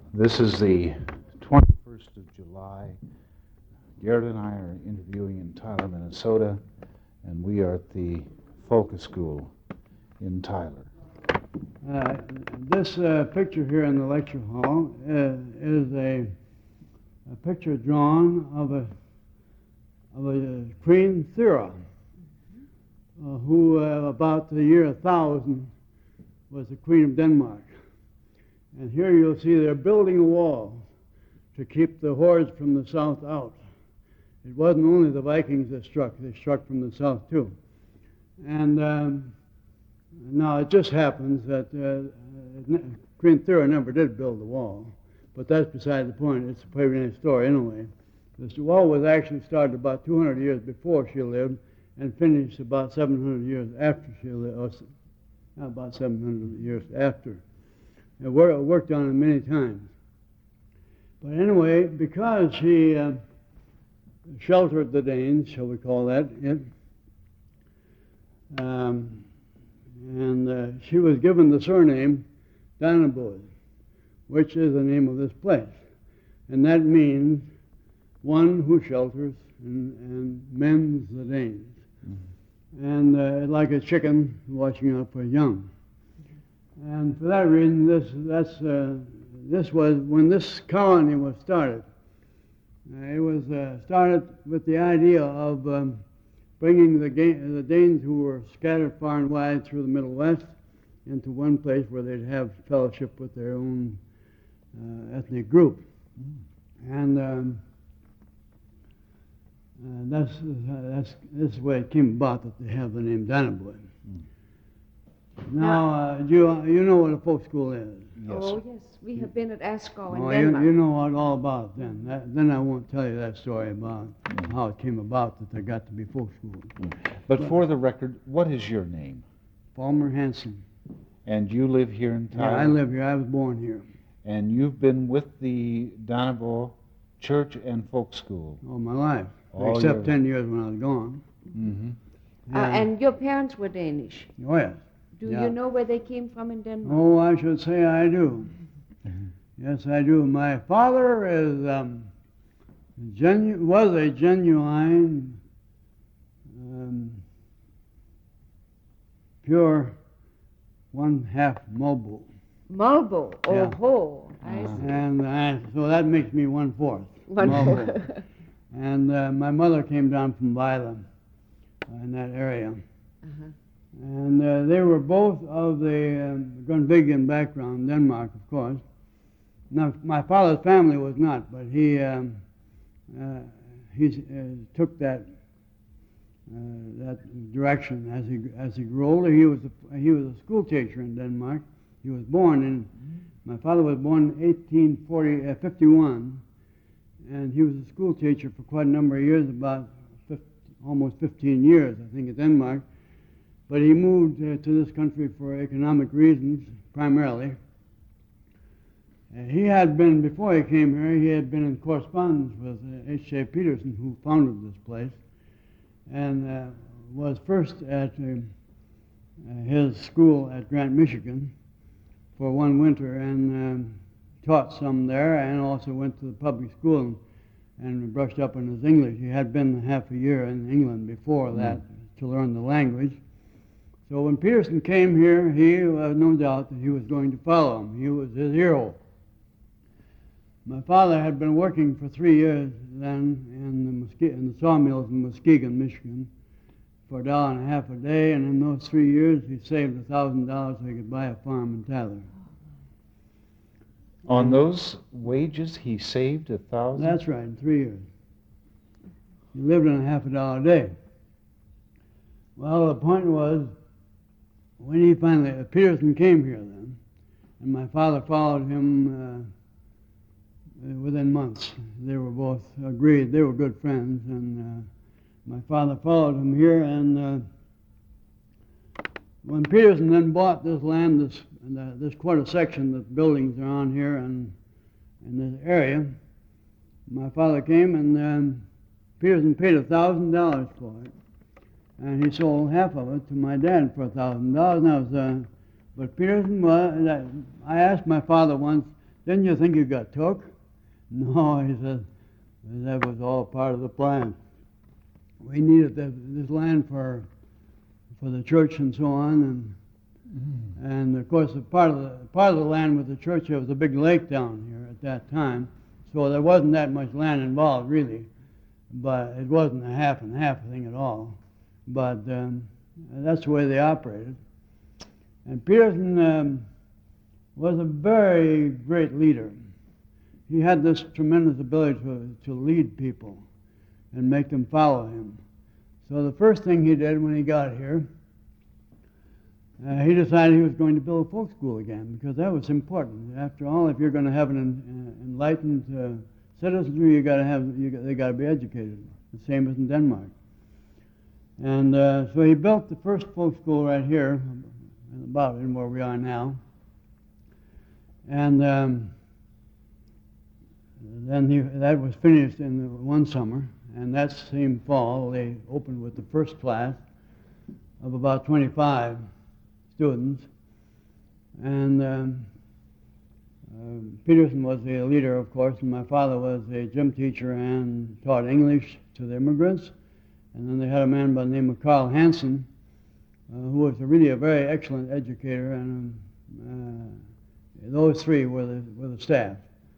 This is the 21st of July. Garrett and I are interviewing in Tyler, Minnesota, and we are at the Focus School in Tyler. This picture here in the lecture hall is a picture drawn of a Queen Thera, who about the year 1000 was the Queen of Denmark. And here you'll see they're building a wall to keep the hordes from the south out. It wasn't only the Vikings that struck, they struck from the south too. And now it just happens that Queen Thera never did build the wall, but that's beside the point. It's a pretty nice story anyway. This wall was actually started about 200 years before she lived and finished about 700 years after she lived, or about 700 years after. I worked on it many times. But anyway, because she sheltered the Danes, shall we call that it, and she was given the surname Dannebrog, which is the name of this place. And that means one who shelters and mends the Danes. Mm-hmm. And like a chicken watching out for young. And for that reason, this was when this colony was started. It was started with the idea of bringing the Danes who were scattered far and wide through the Middle West into one place where they'd have fellowship with their own ethnic group. And this is the way it came about that they have the name Dannebrog. Now, you know what a folk school is? Yes. Oh, yes. We have been at Askov in Denmark. You know what all about it then. Then I won't tell you that story about how it came about that there got to be folk schools. But for the record, what is your name? Palmer Hansen. And you live here in Tyler? Yeah, I live here. I was born here. And you've been with the Dannebrog Church and Folk School? All my life. Except 10 years when I was gone. Mm-hmm. And your parents were Danish? Oh, yes. Do you know where they came from in Denmark? Oh, I should say I do. Yes, I do. My father is was a genuine, pure one-half Mulbo. Mulbo? Oh, yeah. ho. I see. And so that makes me one-fourth. One-fourth. And my mother came down from Vejle in that area. Uh-huh. And they were both of the Grundtvigian background, Denmark, of course. Now, my father's family was not, but he took that direction as he grew older. He was a school teacher in Denmark. He was born in. My father was born in 1851, and he was a school teacher for quite a number of years, about almost 15 years, I think, in Denmark. But he moved to this country for economic reasons, primarily. He had been, before he came here, he had been in correspondence with H.J. Peterson, who founded this place, and was first at his school at Grant, Michigan, for one winter, and taught some there, and also went to the public school and brushed up on his English. He had been half a year in England before that to learn the language. So when Peterson came here, he no doubt that he was going to follow him. He was his hero. My father had been working for 3 years then in the sawmills in Muskegon, Michigan, for $1.50 a day, and in those 3 years he saved $1,000 so he could buy a farm in Tyler. On those wages, he saved $1,000? That's right, in 3 years. He lived on $0.50 a day. Well, the point was, when he finally, Peterson came here then, and my father followed him within months. They were both agreed. They were good friends, and my father followed him here, and when Peterson then bought this land, this quarter section that buildings are on here and in this area, my father came, and Peterson paid $1,000 for it. And he sold half of it to my dad for $1,000. But Peterson was, I asked my father once, didn't you think you got took? No, he said, that was all part of the plan. We needed this land for the church and so on, and of course part of the land with the church, there was a big lake down here at that time, so there wasn't that much land involved really, but it wasn't a half and half thing at all. But that's the way they operated. And Peterson was a very great leader. He had this tremendous ability to lead people and make them follow him. So the first thing he did when he got here, he decided he was going to build a folk school again, because that was important. After all, if you're going to have an enlightened citizenry, they got to be educated. The same as in Denmark. And so he built the first folk school right here, about in where we are now. And then that was finished in one summer, and that same fall they opened with the first class of about 25 students. And Peterson was the leader, of course, and my father was a gym teacher and taught English to the immigrants. And then they had a man by the name of Carl Hansen, who was really a very excellent educator, and those three were the staff.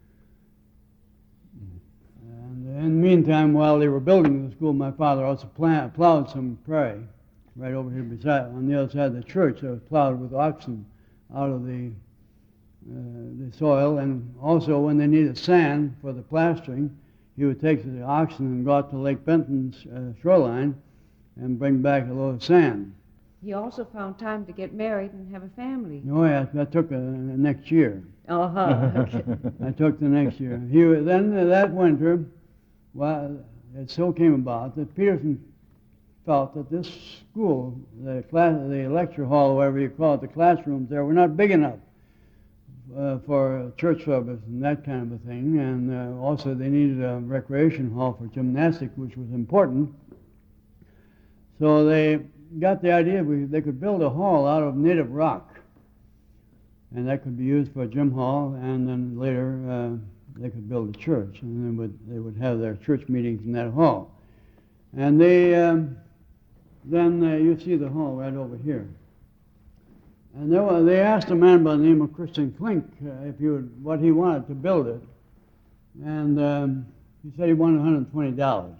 And in the meantime, while they were building the school, my father also plowed some prairie right over here beside, on the other side of the church. It was plowed with oxen out of the soil, and also when they needed sand for the plastering, he would take the oxen and go out to Lake Benton's shoreline and bring back a load of sand. He also found time to get married and have a family. Oh, yeah, that took next year. Okay. I took the next year. Then that winter, well, it so came about that Peterson felt that this school, the lecture hall, whatever you call it, the classrooms there, were not big enough for church service and that kind of a thing. And also they needed a recreation hall for gymnastics, which was important. So they got the idea they could build a hall out of native rock, and that could be used for a gym hall, and then later they could build a church, and then they would have their church meetings in that hall. And they then you see the hall right over here. And they asked a man by the name of Christian Klink what he wanted to build it, and he said he wanted $120.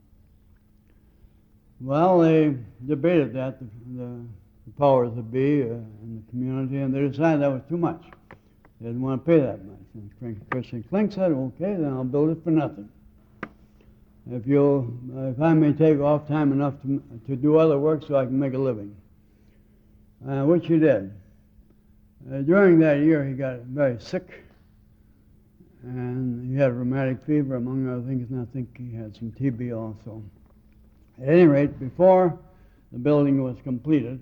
Well, they debated that, the powers that be in the community, and they decided that was too much. They didn't want to pay that much. And Christian Klink said, okay, then I'll build it for nothing. If I may take off time enough to do other work so I can make a living. Which he did. During that year, he got very sick, and he had rheumatic fever, among other things, and I think he had some TB also. At any rate, before the building was completed,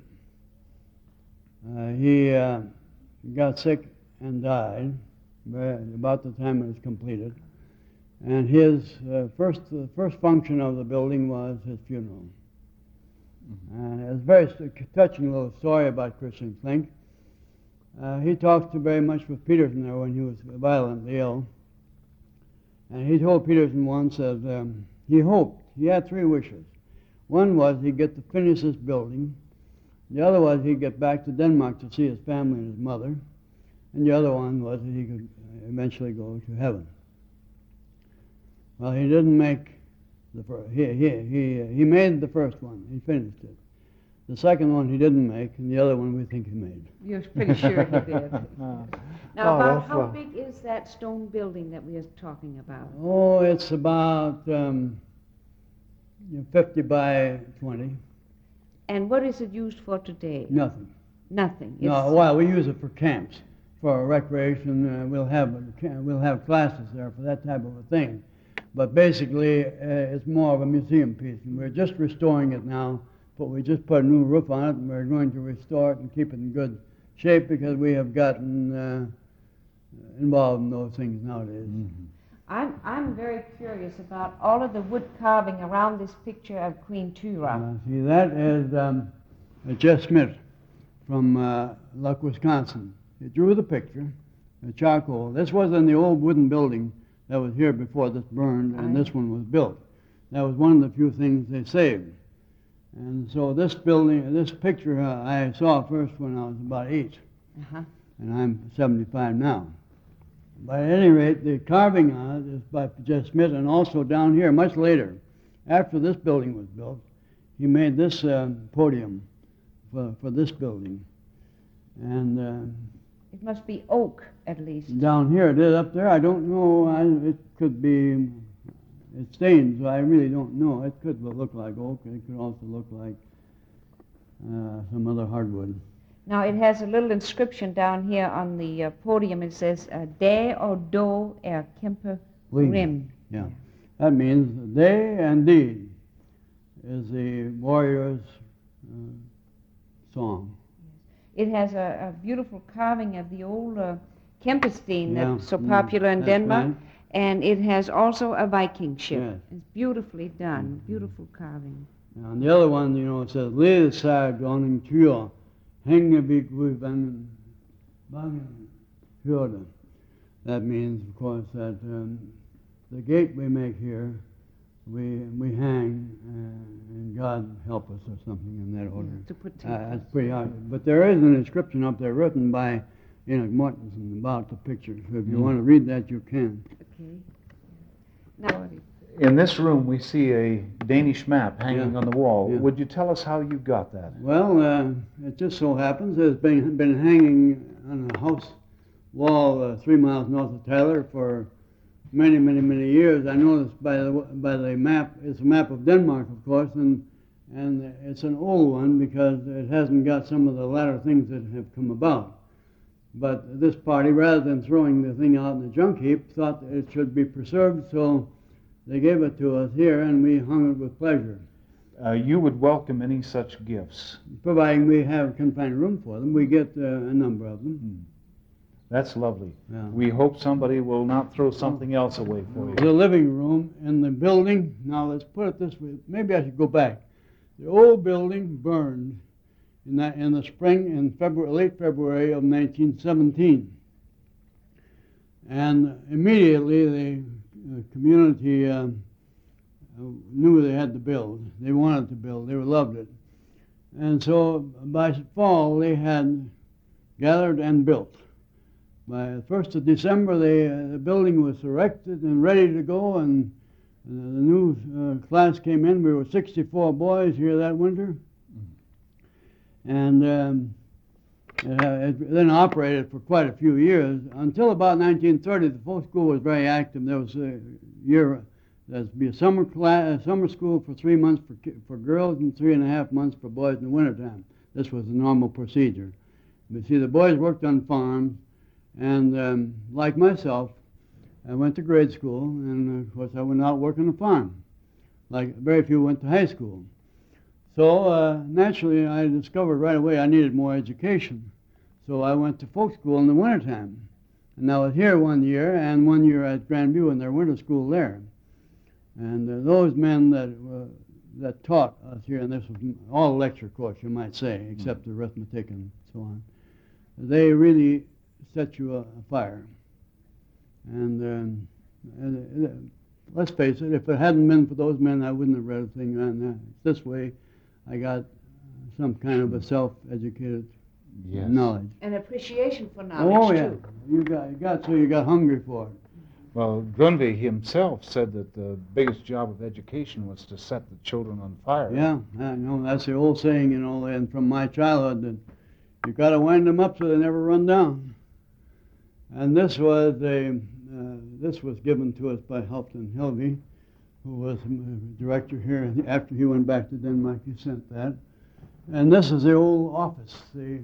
he got sick and died about the time it was completed. And his first function of the building was his funeral. And it's a very touching little story about Christian Klink. He talked very much with Peterson there when he was violently ill. And he told Peterson once that he had three wishes. One was he'd get to finish this building. The other was he'd get back to Denmark to see his family and his mother. And the other one was that he could eventually go to heaven. Well, he didn't make the first. He made the first one. He finished it. The second one he didn't make, and the other one we think he made. You're pretty sure he did. Now, about how big is that stone building that we are talking about? Oh, it's about 50 by 20. And what is it used for today? Nothing. Nothing. No, well, we use it for camps, for recreation. We'll have classes there for that type of a thing. But basically, it's more of a museum piece, and we're just restoring it now. But we just put a new roof on it, and we're going to restore it and keep it in good shape because we have gotten involved in those things nowadays. Mm-hmm. I'm very curious about all of the wood carving around this picture of Queen Tura. See, that is Jeff Smith from Luck, Wisconsin. He drew the picture, charcoal. This was in the old wooden building that was here before this burned, and this one was built. That was one of the few things they saved. And so this building, this picture I saw first when I was about 8, and I'm 75 now. But at any rate, the carving on it is by Jess Smith, and also down here, much later, after this building was built, he made this podium for this building. And it must be oak, at least. down here, it is up there. I don't know. It could be. It's stained, so I really don't know. It could look like oak. It could also look like some other hardwood. Now, it has a little inscription down here on the podium. It says, "De og do kæmpe rim." Yeah. That means they and deed is the warrior's song. It has a beautiful carving of the old Kempesten Yeah. that's so popular in That's Denmark. right. And it has also a Viking ship. Yes. It's beautifully done, beautiful carving. And the other one, it says, "Ledsager dronning Tyr, Hængebygd van Bangenhyrde." That means, of course, that the gate we make here, we hang, and God help us, or something in that order. To put That's pretty hard. But there is an inscription up there written by Enoch Mortensen about the picture. So if you want to read that, you can. Okay. Now, In this room, we see a Danish map hanging Yeah. on the wall. Yeah. Would you tell us how you got that? Well, it just so happens it's been hanging on a house wall 3 miles north of Tyler for many, many, many years. I noticed by the map, it's a map of Denmark, of course, and it's an old one because it hasn't got some of the latter things that have come about. But this party, rather than throwing the thing out in the junk heap, thought that it should be preserved, so they gave it to us here, and we hung it with pleasure. You would welcome any such gifts. Providing we can find room for them, we get a number of them. That's lovely. Yeah. We hope somebody will not throw something else away for you. The living room in the building, now let's put it this way, maybe I should go back. The old building burned in the spring, in late February of 1917. And immediately the community knew they had to build. They wanted to build. They loved it. And so by fall, they had gathered and built. By the 1st of December, the building was erected and ready to go, and the new class came in. We were 64 boys here that winter. And it then operated for quite a few years. Until about 1930, the folk school was very active. There was a year, there'd be a summer school for 3 months for girls and 3.5 months for boys in the wintertime. This was the normal procedure. But see, the boys worked on farms, and like myself, I went to grade school, and of course I went out working on a farm. Like very few went to high school. So naturally, I discovered right away I needed more education. So I went to folk school in the wintertime. And I was here 1 year, and 1 year at Grandview in their winter school there. And those men that taught us here, and this was all lecture course, you might say, except arithmetic and so on, they really set you afire. And let's face it, if it hadn't been for those men, I wouldn't have read a thing on that. This way, I got some kind of a self-educated knowledge. an appreciation for knowledge, Oh, yeah. too. You got hungry for it. Well, Grundtvig himself said that the biggest job of education was to set the children on fire. Yeah, I know. That's the old saying, and from my childhood, that you got to wind them up so they never run down. And this was given to us by Helpton Hilvey, who was director here. After he went back to Denmark, he sent that. And this is the old office, the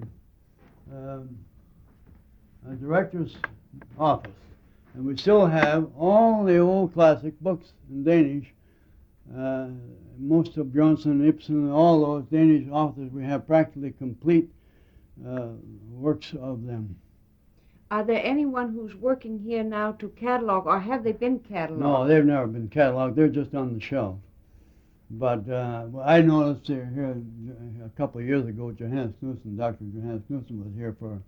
director's office. And we still have all the old classic books in Danish. Most of Bjørnson, Ibsen, all those Danish authors, we have practically complete works of them. Are there anyone who's working here now to catalog, or have they been cataloged? No, they've never been cataloged. They're just on the shelf. But I noticed here a couple of years ago, Johannes Knudsen, Dr. Johannes Knudsen was here for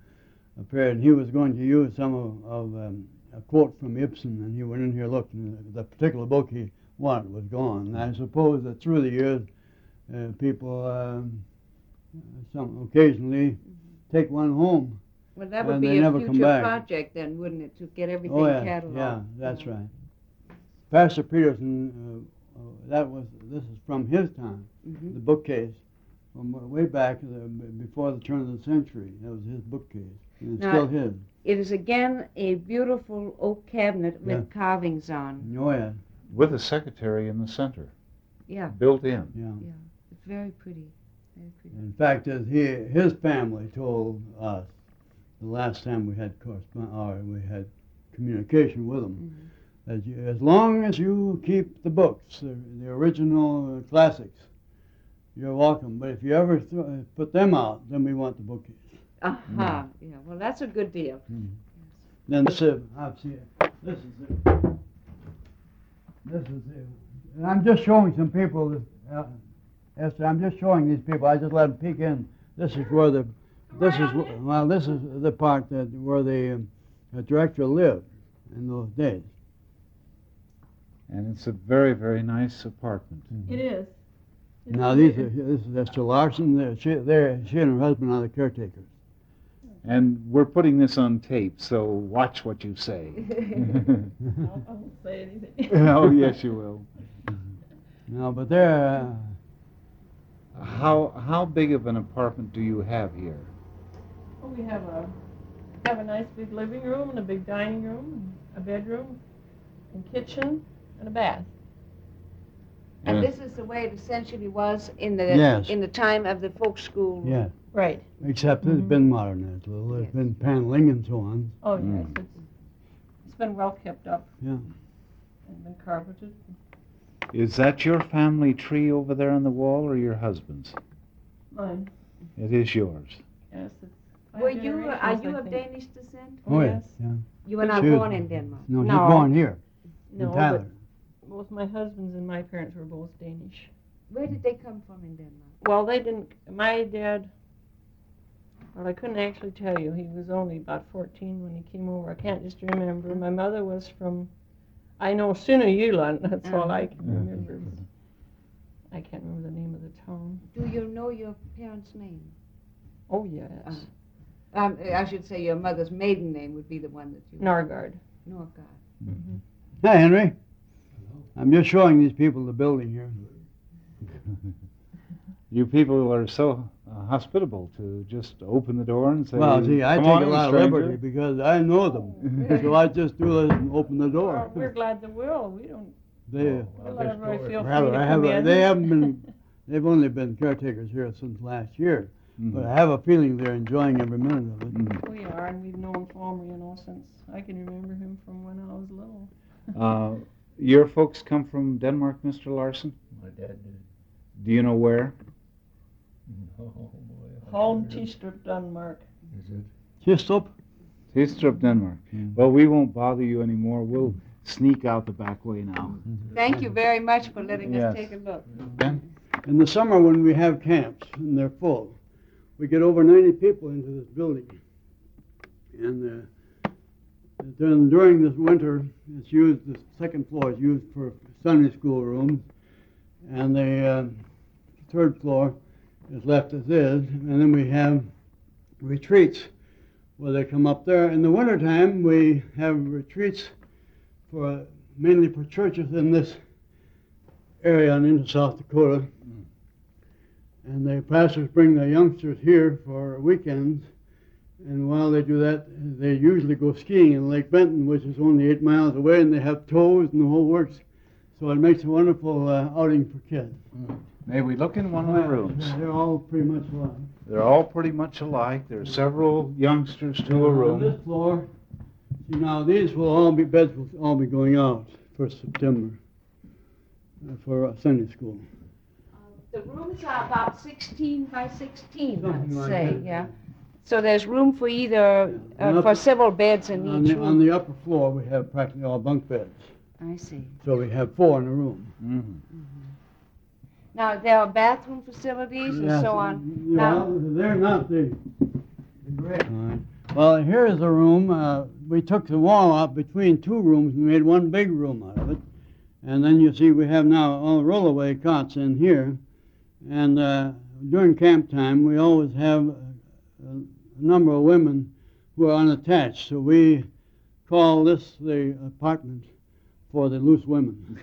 a period. He was going to use some of a quote from Ibsen, and he went in here looking. The particular book he wanted was gone. And I suppose that through the years, people some occasionally take one home. Well, that would And be they a never come future back. project then, wouldn't it, to get everything Oh yeah, cataloged? yeah, that's right. Pastor Peterson, this is from his time, Mhm. the bookcase, from way back before the turn of the century. That was his bookcase, and it's Now, still his. It is again a beautiful oak cabinet with Yeah. carvings on. Oh yeah, With a secretary in the center, Yeah, built in. yeah. yeah. It's very pretty. Very pretty. In fact, as his family told us the last time we had we had communication with them, Mhm. that as long as you keep the books, the original classics, you're welcome. But if you ever put them out, then we want the bookcase. Aha, yeah. Well, that's a good deal. Then this is it. This is it. This is it. And I'm just showing some people. Esther, I'm just showing these people. I just let them peek in. This is where this is the part where the director lived in those days. And it's a very, very nice apartment. It is. It's Now this is Esther Larson. She and her husband are the caretakers. And we're putting this on tape, so watch what you say. I won't say anything. Oh, yes, you will. No, but they're. How big of an apartment do you have here? Well, we have a nice big living room and a big dining room, and a bedroom, and kitchen, and a bath. And this is the way it essentially was in the Yes. in the time of the folk school. Yeah, Right. except it's been modernized a little. There's Yes. been paneling and so on. Oh yes, Mm. it's been well kept up Yeah. and been carpeted. Is that your family tree over there on the wall, or your husband's? Mine. It is yours. Yes. It's five Are you generations, I of think. Danish descent? Oh, yes. Yeah. You were not She was- born in Denmark. No, she's No. born here No, in Tyler. but both my husband's and my parents were both Danish. Where did they come from in Denmark? Well, they didn't. My dad. Well, I couldn't actually tell you. He was only about 14 when he came over. I can't just remember. My mother was from, I know Sønderjylland. That's all I can remember. I can't remember the name of the town. Do you know your parents' name? Oh yes, I should say your mother's maiden name would be the one that you. Norgard. Norgard. Hi, Henry. I'm just showing these people the building here. You people are so hospitable to just open the door and say, Well, see, I "Come take on a in, lot of stranger." liberty because I know them. So I just do this and open the door. Well, we're glad they will. We don't. They, We let everybody feel free rather, to I come have, in. they haven't been, they've only been caretakers here since last year. Mhm. But I have a feeling they're enjoying every minute of it. Mhm. We are, and we've known Palmer, since I can remember him from when I was little. Your folks come from Denmark, Mr. Larson? My dad did. Do you know where? Oh, boy. Holm Tistrup, Denmark. Is it? Kistrup? Tistrup, Denmark. Well, we won't bother you anymore. We'll sneak out the back way now. Thank you very much for letting Yes. us take a look. Ben? In the summer when we have camps and they're full, we get over 90 people into this building. And then during this winter, it's used, the second floor is used for Sunday school rooms, and the third floor is left as is, and then we have retreats where they come up there. In the wintertime, we have retreats mainly for churches in this area and into South Dakota. And the pastors bring the youngsters here for weekends, and while they do that, they usually go skiing in Lake Benton, which is only 8 miles away, and they have tows and the whole works. So it makes a wonderful outing for kids. May we look in one of the rooms? They're all pretty much alike. They're all pretty much alike. There are several youngsters to a On room. this floor, see now these will all be, beds will all be going out for September, for Sunday school. The rooms are about 16 by 16, Something I'd like say, that. yeah. So there's room for either, Yeah. for several beds in On each the, on room. the upper floor, we have practically all bunk beds. I see. So we have 4 in a room. Mhm. Now, there are bathroom facilities and Yes, so on. Yeah, Now- they're not the great. Well, here's the room. We took the wall out between two rooms and made one big room out of it. And then you see we have now all rollaway cots in here. And during camp time, we always have a number of women who are unattached. So we call this the apartment for the loose women.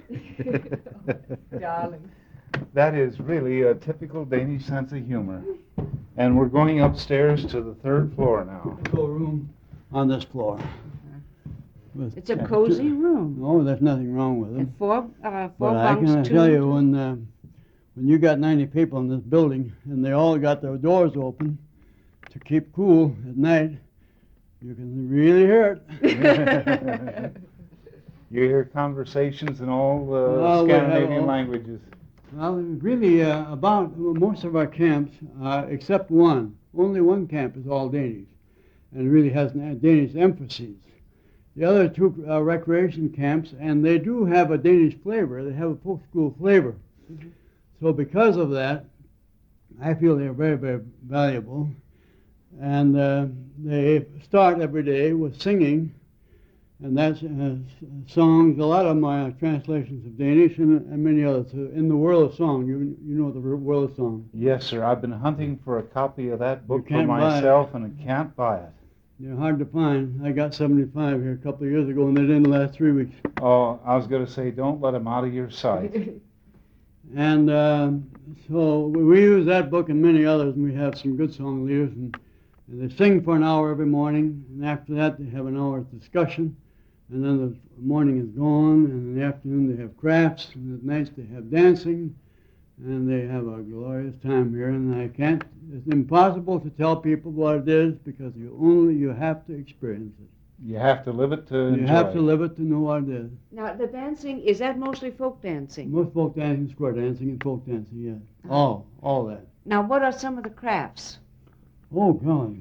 Darling. That is really a typical Danish sense of humor. And we're going upstairs to the third floor now. Go room on this floor. It's a cozy room. No, there's nothing wrong with it. And four But bunks, I can two. tell you, when you got 90 people in this building and they all got their doors open to keep cool at night, you can really hear it. You hear conversations in all the Well, we have Scandinavian all- languages. Well, really, about most of our camps, except one, only one camp is all Danish, and really has Danish emphases. The other two are recreation camps, and they do have a Danish flavor. They have a folk school flavor. Mm-hmm. So because of that, I feel they're very, very valuable. And they start every day with singing, and that's songs. A lot of them are translations of Danish and many others. In the World of Song, you know the World of Song. Yes, sir. I've been hunting for a copy of that book for can't buy it. myself, and I can't buy it. They're hard to find. I got 75 here a couple of years ago, and they didn't last 3 weeks. Oh, I was going to say, don't let them out of your sight. And so we use that book and many others, and we have some good song leaders. And they sing for an hour every morning, and after that they have an hour's discussion. And then the morning is gone, and in the afternoon they have crafts, and at night they have dancing, and they have a glorious time here. And it's impossible to tell people what it is because you have to experience it. You have to live it to enjoy. You have to live it to know what it is. Now, the dancing, is that mostly folk dancing? Most folk dancing, square dancing, and folk dancing, yes. All that. Now, what are some of the crafts? Oh, golly.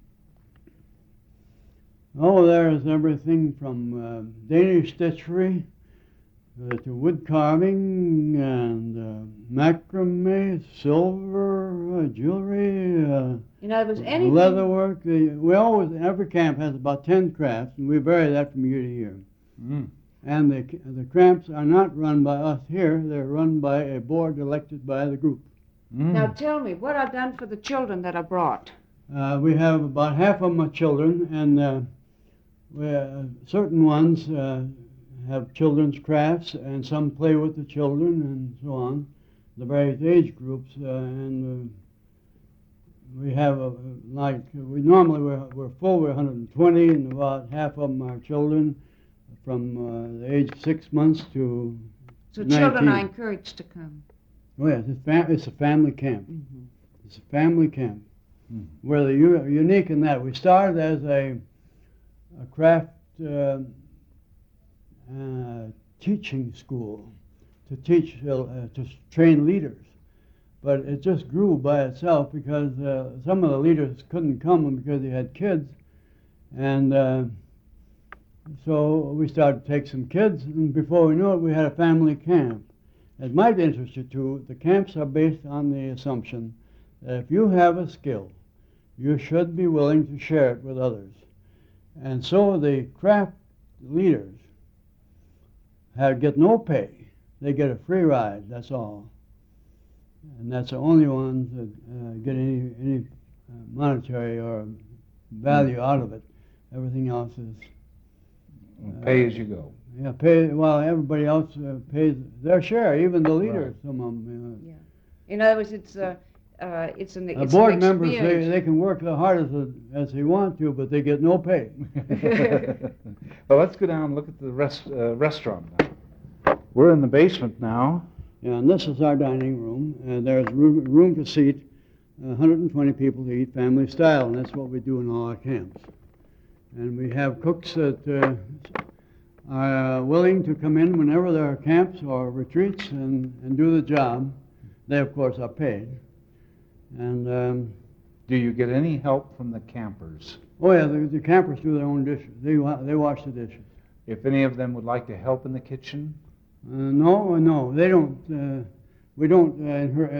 Oh, there's everything from Danish stitchery to wood carving and macrame, silver, jewelry, In other words, anything. leatherwork. Every camp has about 10 crafts, and we vary that from year to year. Mm. And the camps are not run by us here. They're run by a board elected by the group. Mm. Now, tell me, what are done for the children that are brought? We have about half of them are children, and certain ones have children's crafts, and some play with the children, and so on, the various age groups. We have, we're full, we're 120, and about half of them are children from the age of 6 months to So 19. children are encouraged to come. Oh, yes, it's a family camp. Mm-hmm. It's a family camp. Mhm. We're unique in that. We started as a craft teaching school to teach, to train leaders. But it just grew by itself because some of the leaders couldn't come because they had kids. And so we started to take some kids, and before we knew it, we had a family camp. It might interest you too. The camps are based on the assumption that if you have a skill, you should be willing to share it with others. And so the craft leaders get no pay. They get a free ride, that's all. And that's the only ones that get any monetary or value out of it. Everything else is... Pay as you go. Yeah, everybody else pays their share, even the leaders, some of them. Yeah. In other words, it's an Board members, experience. they can work the hardest as they want to, but they get no pay. Well, let's go down and look at the restaurant now. We're in the basement now. Yeah, and this is our dining room. There's room to seat 120 people to eat family style, and that's what we do in all our camps. And we have cooks that are willing to come in whenever there are camps or retreats and do the job. They, of course, are paid. And Do you get any help from the campers? oh yeah, the campers do their own dishes. They wash the dishes. If any of them would like to help in the kitchen? No, they don't. We don't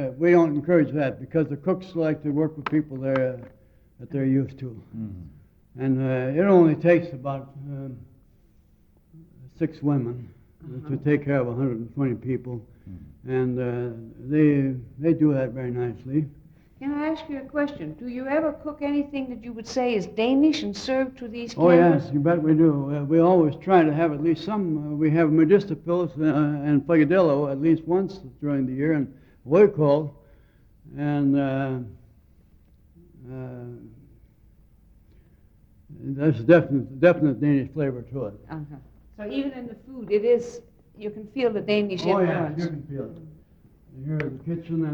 encourage that because the cooks like to work with people that they're used to. Mm. And it only takes about 6 women to take care of 120 people. And they do that very nicely. Can I ask you a question? Do you ever cook anything that you would say is Danish and serve to these Oh, campers? yes, you bet we do. We always try to have at least some. We have Medistopilis and Flagadillo at least once during the year, and Woycol, and there's definite Danish flavor to it. Uh-huh. So even in the food, it is, you can feel the Danish Oh, influence. yeah, you can feel it. Here's the kitchen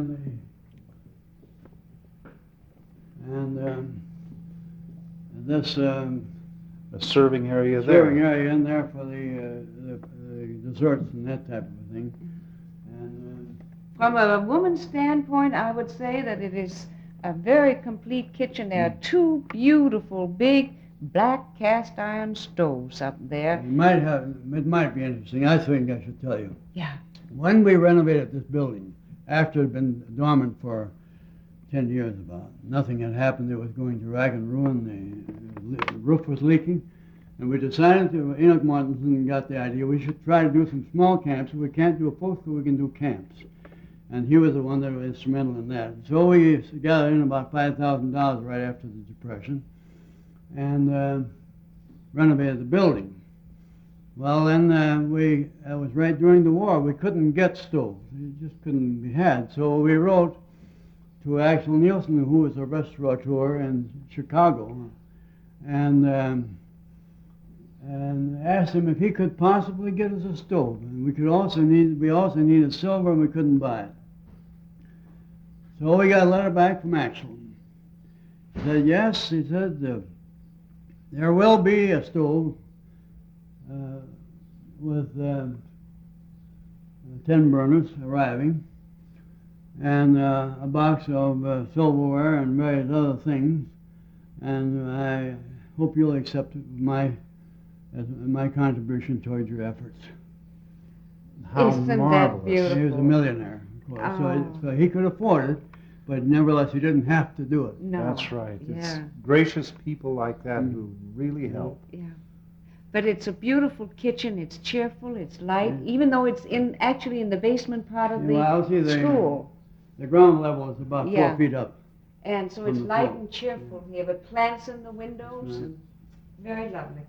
and this A serving area there. serving area in there for the desserts and that type of thing. And From a woman's standpoint, I would say that it is a very complete kitchen. There are 2 beautiful, big, black cast iron stoves up there. it might be interesting. I think I should tell you. Yeah. When we renovated this building, after it had been dormant for 10 years about, nothing had happened. It was going to rack and ruin. The roof was leaking. And we decided Enoch Martinson got the idea we should try to do some small camps. If we can't do a full school, we can do camps. And he was the one that was instrumental in that. So we gathered in about $5,000 right after the Depression and renovated the building. Well, then it was right during the war. We couldn't get stoves. It just couldn't be had. So we wrote to Axel Nielsen, who was a restaurateur in Chicago, and asked him if he could possibly get us a stove. And we also needed silver, and we couldn't buy it. So we got a letter back from Axel. He said, yes, he said, there will be a stove with 10 burners arriving, and a box of silverware and various other things, and I hope you'll accept my contribution towards your efforts. How Isn't that marvelous. beautiful? He was a millionaire, of course, Oh. so he could afford it, but nevertheless he didn't have to do it. No. That's right. It's Yeah. gracious people like that who really help. Yeah. But it's a beautiful kitchen. It's cheerful. It's light, even though it's actually in the basement part of the Well, see, school. the ground level is about 4 Yeah. feet up. And so From it's the light floor. and cheerful here, with plants in the windows, Right. and very lovely.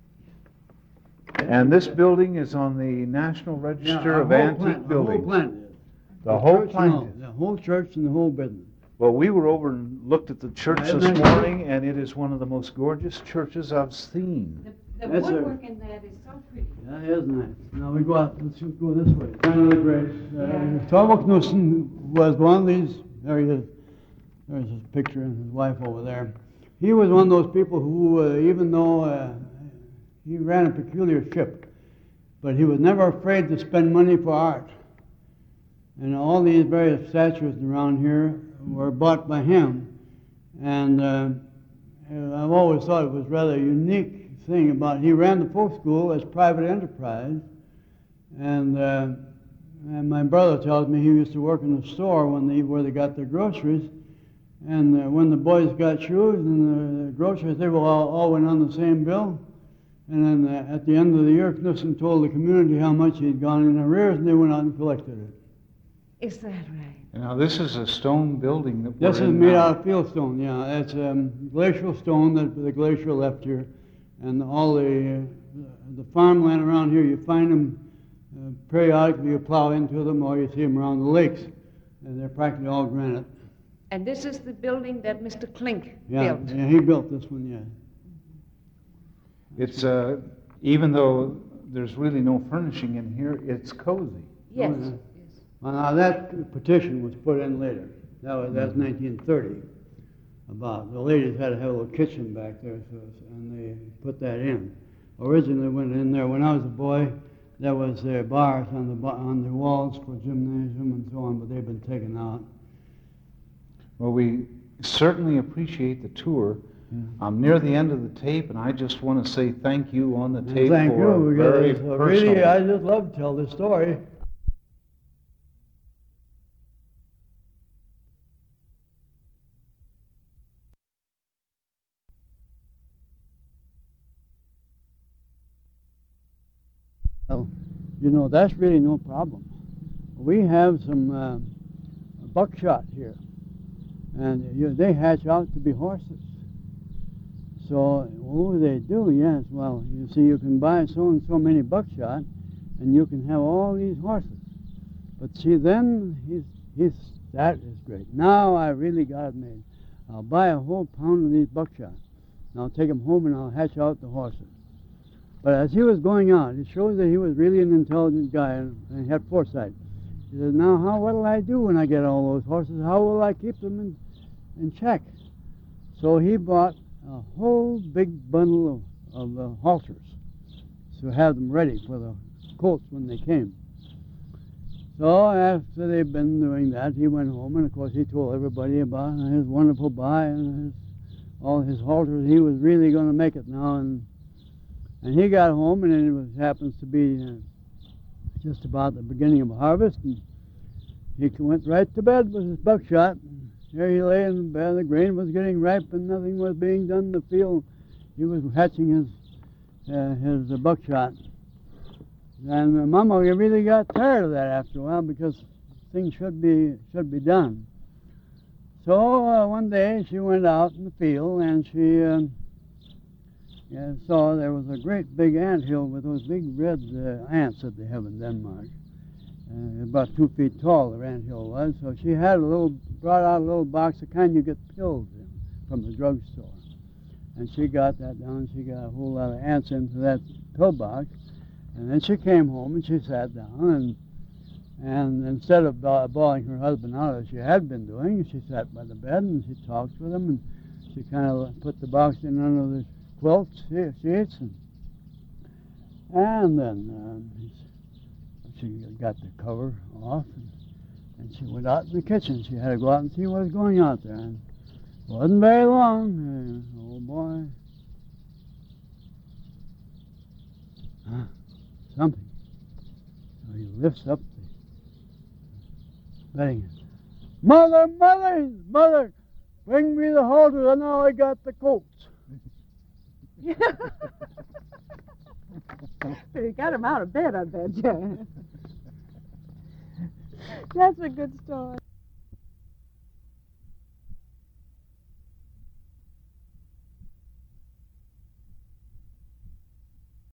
And this building is on the National Register our of whole Antique plant- Buildings. The whole plant is. The whole church and plant all, is. the whole church and the whole business. Well, we were over and looked at the church Isn't this that morning, and it is one of the most gorgeous churches I've seen. The That's a- woodwork in that is so pretty. That is nice. Now we go out, let's go this way. Sign of the Grace. Yeah. Torvald Knudsen was one of these, there he is. There's his picture and his wife over there. He was one of those people who, even though he ran a peculiar ship, but he was never afraid to spend money for art. And all these various statues around here were bought by him. And I've always thought it was rather a unique thing about, he ran the folk school as private enterprise. And my brother tells me he used to work in a store where they got their groceries. And when the boys got shoes and the groceries, they were all went on the same bill. And then at the end of the year, Knudsen told the community how much he'd gone in arrears, and they went out and collected it. Is that right? Now, this is a stone building that we're This is in made now. out of fieldstone, yeah. It's glacial stone that the glacier left here. And all the farmland around here, you find them periodically, you plow into them, or you see them around the lakes. And they're practically all granite. And this is the building that Mr. Klink Yeah, built. yeah, he built this one, yeah. It's, even though there's really no furnishing in here, it's cozy. Yes. yeah. Yes. Well, now that petition was put in later. That's 1930. About the ladies had to have a little kitchen back there, and they put that in. Originally went in there when I was a boy. There was bars on the walls for gymnasium and so on, but they've been taken out. Well, we certainly appreciate the tour. I'm near the end of the tape, and I just want to say thank you on the tape Thank for you. a very Because, personal. really, I just love to tell this story. You know, that's really no problem. We have some buckshot here, and they hatch out to be horses. So what do they do? Yes, well, you see, you can buy so and so many buckshot, and you can have all these horses. But see, then that is great. Now I really got it made. I'll buy a whole pound of these buckshot, and I'll take them home and I'll hatch out the horses. But as he was going on, it shows that he was really an intelligent guy and he had foresight. He said, now what'll I do when I get all those horses? How will I keep them in check? So he bought a whole big bundle of halters to have them ready for the colts when they came. So after they'd been doing that, he went home, and of course he told everybody about his wonderful buy and all his halters. He was really going to make it now, and he got home, and it happens to be just about the beginning of harvest, and he went right to bed with his buckshot. There he lay in bed. The grain was getting ripe, and nothing was being done in the field. He was hatching his buckshot. And Mama really got tired of that after a while because things should be done. So one day she went out in the field and she saw there was a great big anthill with those big red ants that they have in Denmark. About 2 feet tall the anthill was. So she brought out a little box, the kind you get pills in from the drugstore. And she got that down. She got a whole lot of ants into that pill box. And then she came home and she sat down, and instead of bawling her husband out as she had been doing, she sat by the bed and she talked with him, and she kind of put the box in under the quilt sheets, and then she got the cover off, and she went out in the kitchen. She had to go out and see what was going out there, and it wasn't very long. Oh boy. Something. So he lifts up the bedding. Mother, bring me the halters, and now I got the colts. You got him out of bed, I bet you. That's a good story.